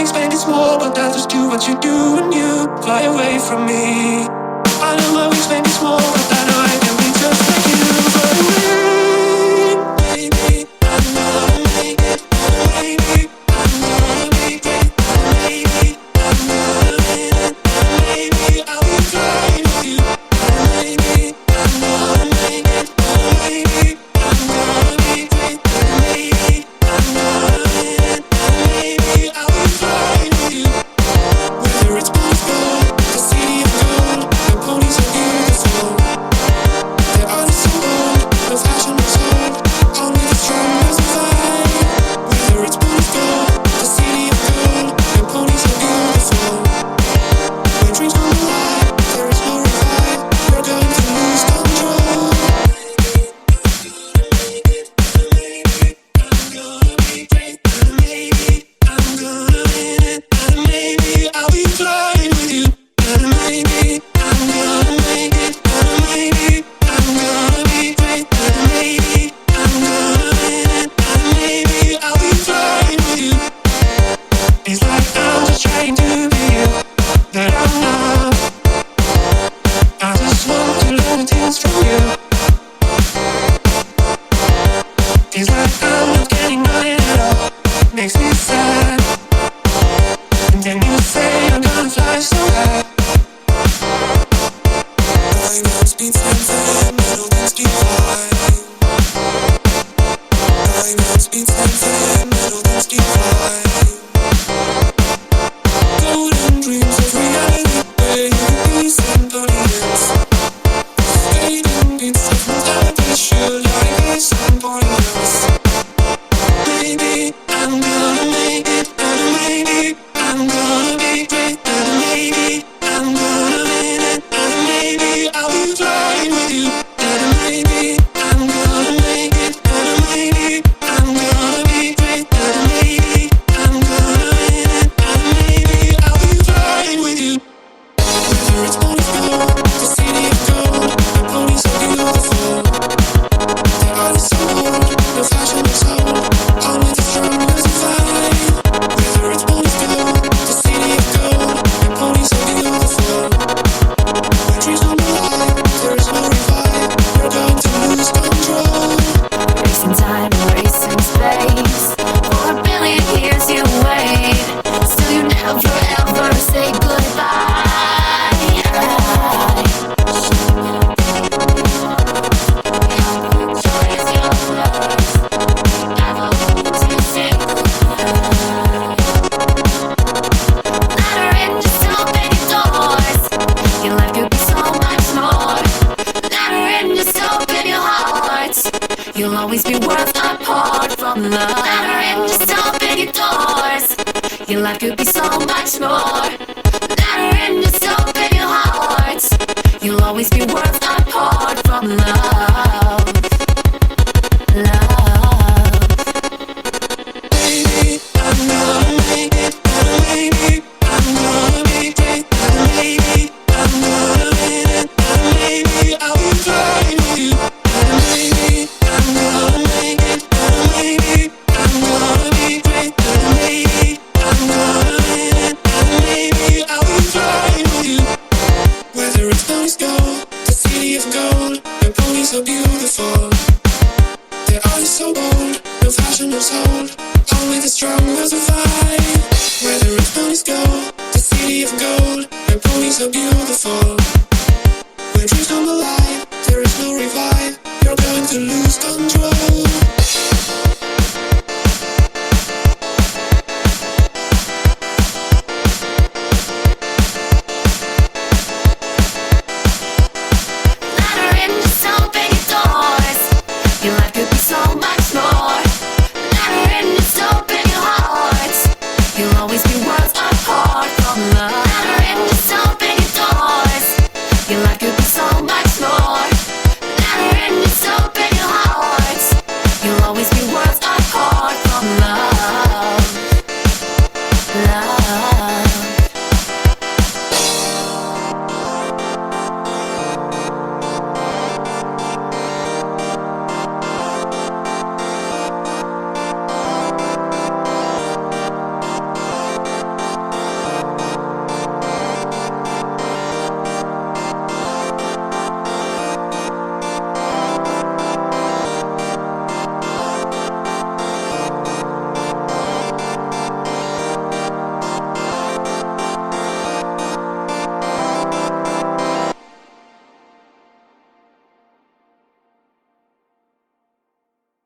wingspan is small, but that's just do what you do when you fly away from me. I know my wingspan is small, but I know I can be just like you. Fly away, baby. I'm gonna make it, baby. I'm gonna make it, baby. I'm gonna win it, baby. I'll be flying with you, baby. I'm gonna make it, baby. I'm gonna make it, baby. I'm gonna win it, baby. I'll be flying with you. Whether it's Moscow, the city of gold, the ponies are beautiful. Their art is so bold, the fashion is old. Only the strong will survive. Whether it's Moscow, the city of gold, the ponies are beautiful. When dreams come alive, there is no revive. We're going to lose control. Maybe I'm gonna be great, and maybe I'm gonna win it, and maybe I'll be flying with you, and maybe I'm gonna make it, and maybe I'm gonna be great, and maybe I'm gonna win it, and maybe I'll be flying with you. It's like I'm just trying to be you that I'm not. I just want to learn things from you. It's like I'm not getting nothing at all. Makes me sad. And then you say I'm gonna fly so high. Flying at speed 10 metal things define. Flying at speed 10 metal things define. Golden dreams of reality where you can be somebody else. Fading beats of mentality should like be somebody else. Maybe I'm gonna make it, and maybe I'm gonna be great, and maybe I'm gonna win it, and maybe I'll be flying with you, and maybe I'm gonna make it, and maybe I'm gonna be great, and maybe I'm gonna win it, and maybe I'll be flying with you. Whether it's Monaco, the city of gold, the ponies are beautiful. Their art is so old, the fashion is old. Only the strong will survive. Whether it's Monaco, the city of gold, the ponies are beautiful. When dreams come alive, there is no revive. We're going to lose control. Racing time, racing space. For a billion years you wait. Still you never ever say goodbye. Ladder in, just open your doors. Your life could be so much more. Ladder in, just open your hearts. You'll always be worth apart from love. Ladder in, just open your doors. Your life could be so much more. Ladder in, just open your hearts. You'll always be worth apart from love. Love. Maybe I'm gonna make it, and maybe I'm gonna be great, and maybe I'm gonna win it, and maybe I'll be flying with you, and maybe I'm gonna make it, and maybe I'm gonna be great, and maybe I'm gonna win it, and maybe I'll be flying with you. Whether it's Moscow, the city of gold, the ponies are beautiful. Their art is so bold, no fashion is old. Only the strong will survive. Whether it's Moscow, the city of gold, the ponies are beautiful.